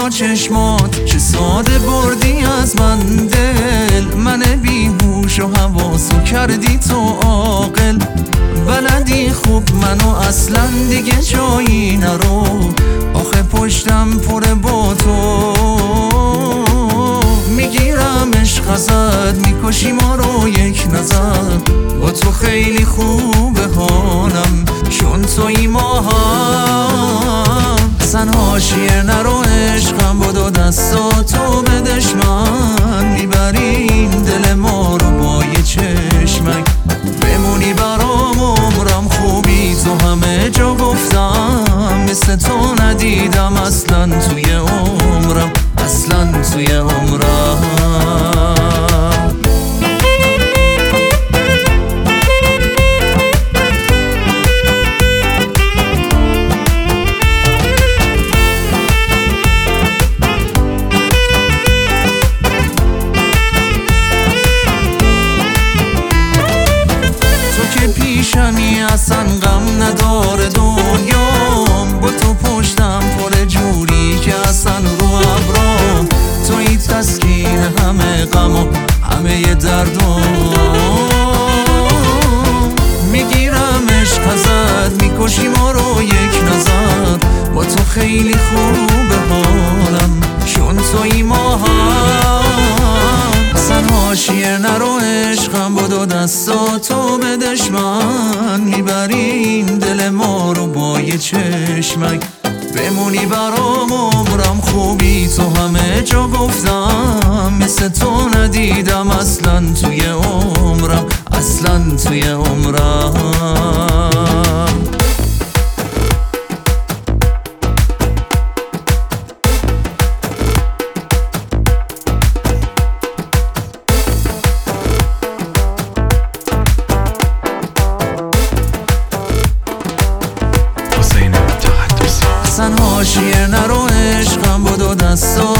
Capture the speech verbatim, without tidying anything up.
با چشمات چه ساده بردی از من دل، من بیهوش و حواسو کردی تو عاقل. بلدی خوب منو اصلا دیگه جایی نرو، آخه پشتم پره با تو. میگیرم عشق ازت، میکشی ما رو یک نظر. با تو خیلی خوبه حالم چون توی ما هم. زن حاشیه نرو عشقم بدو دستاتو به دشمن، میبرین دل ما رو با یه چشمک. بمونی برام عمرم، خوبی تو همه جا گفتم، مثل تو ندیدم اصلا توی عمرم، اصلا توی عمرم. پیشمی اصلا غم نداره دنیام، با تو پشتم پر جوری که اصلا رو ابرام. توی تسکین همه غم و همه دردم، میگیرم عشق ازت، میکشی ما رو یک نظر. با تو خیلی خوبه حالم چون توی ما هم. اصلا حاشیه نرو عشقم بدو دستاتو به دشمن، میبرین دل ما رو با یه چشمک. بمونی برام عمرم، خوبی تو همه جا گفتم، مثل تو ندیدم اصلا توی عمرم، اصلا توی عمرم. اصلا حاشیه نرو عشقم بدو دستا